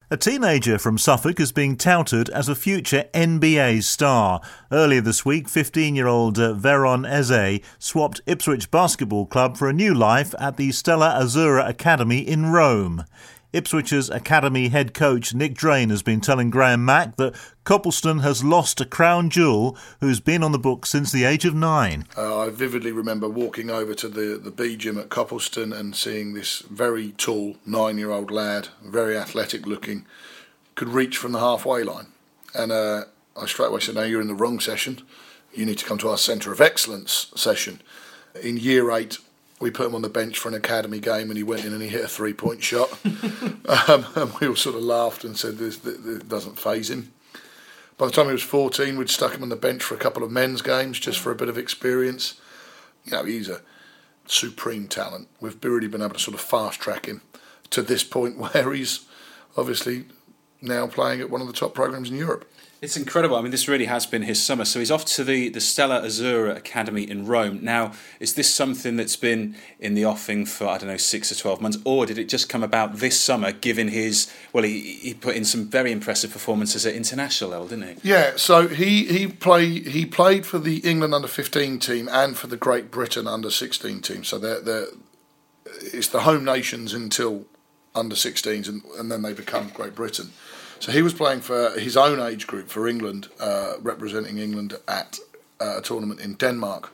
A teenager from Suffolk is being touted as a future NBA star. Earlier this week, 15-year-old Veron Eze swapped Ipswich Basketball Club for a new life at the Stella Azzurra Academy in Rome. Ipswich's academy head coach Nick Drain has been telling Graham Mack that Copleston has lost a crown jewel who's been on the book since the age of 9. I vividly remember walking over to the B gym at Copleston and seeing this very tall 9-year-old lad, very athletic looking, could reach from the halfway line. And I straight away said, "No, you're in the wrong session. You need to come to our Centre of Excellence session." In year 8, we put him on the bench for an academy game and he went in and he hit a 3-point shot. And we all sort of laughed and said this doesn't faze him. By the time he was 14, we'd stuck him on the bench for a couple of men's games just for a bit of experience. You know, he's a supreme talent. We've really been able to sort of fast track him to this point where he's obviously now playing at one of the top programmes in Europe. It's incredible. I mean, this really has been his summer. So he's off to the Stella Azzurra Academy in Rome. Now, is this something that's been in the offing for, 6 or 12 months? Or did it just come about this summer, given his... Well, he put in some very impressive performances at international level, didn't he? Yeah, so he played for the England under-15 team and for the Great Britain under-16 team. So it's the home nations until under-16s and then they become Great Britain. So he was playing for his own age group for England, representing England at a tournament in Denmark.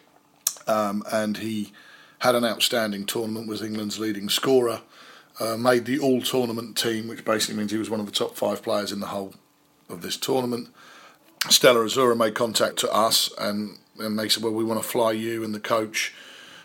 And he had an outstanding tournament, was England's leading scorer, made the all-tournament team, which basically means he was one of the top 5 players in the whole of this tournament. Stella Azzurra made contact to us and they said, well, we want to fly you and the coach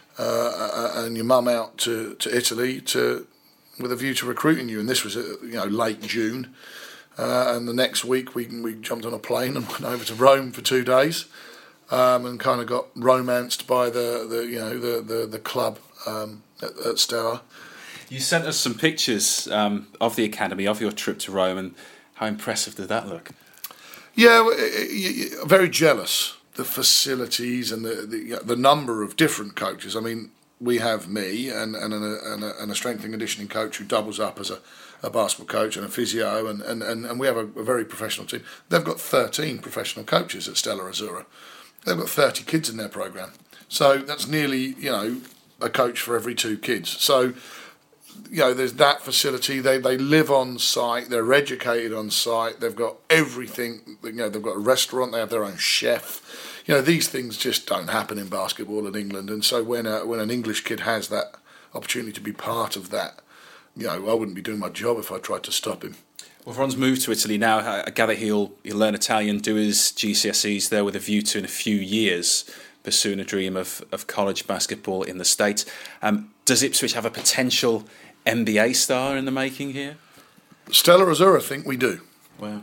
and your mum out to Italy with a view to recruiting you, and this was late June, and the next week we jumped on a plane and went over to Rome for 2 days, and kind of got romanced by the club at Stella. You sent us some pictures of the academy, of your trip to Rome, and how impressive did that look? Yeah, very jealous. The facilities and the number of different coaches. I mean, we have me and a strength and conditioning coach who doubles up as a basketball coach and a physio, and we have a very professional team. They've got 13 professional coaches at Stella Azzurra. They've got 30 kids in their programme. So that's nearly, a coach for every 2 kids. So, there's that facility. They live on site. They're educated on site. They've got everything. They've got a restaurant. They have their own chef. These things just don't happen in basketball in England, and so when an English kid has that opportunity to be part of that, I wouldn't be doing my job if I tried to stop him. Well, Ron's moved to Italy now. I gather he'll learn Italian, do his GCSEs there with a view to, in a few years, pursuing a dream of college basketball in the States. Does Ipswich have a potential NBA star in the making here? Stella Azzurra think we do. Wow.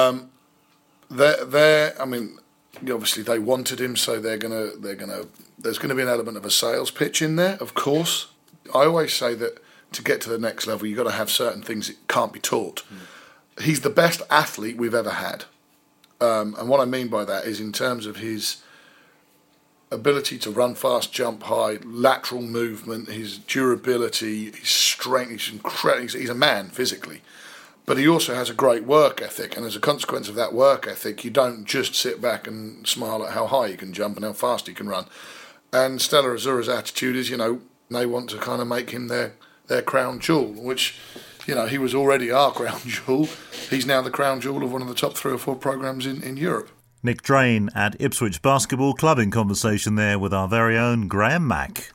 Obviously they wanted him, so there's gonna be an element of a sales pitch in there, of course. I always say that to get to the next level, you've got to have certain things that can't be taught. He's the best athlete we've ever had, and what I mean by that is in terms of his ability to run fast, jump high, lateral movement, his durability, his strength. He's incredible. He's a man physically. But he also has a great work ethic, and as a consequence of that work ethic, you don't just sit back and smile at how high he can jump and how fast he can run. And Stella Azzurra's attitude is, they want to kind of make him their crown jewel, which, he was already our crown jewel. He's now the crown jewel of one of the top 3 or 4 programmes in Europe. Nick Drain at Ipswich Basketball Club in conversation there with our very own Graham Mack.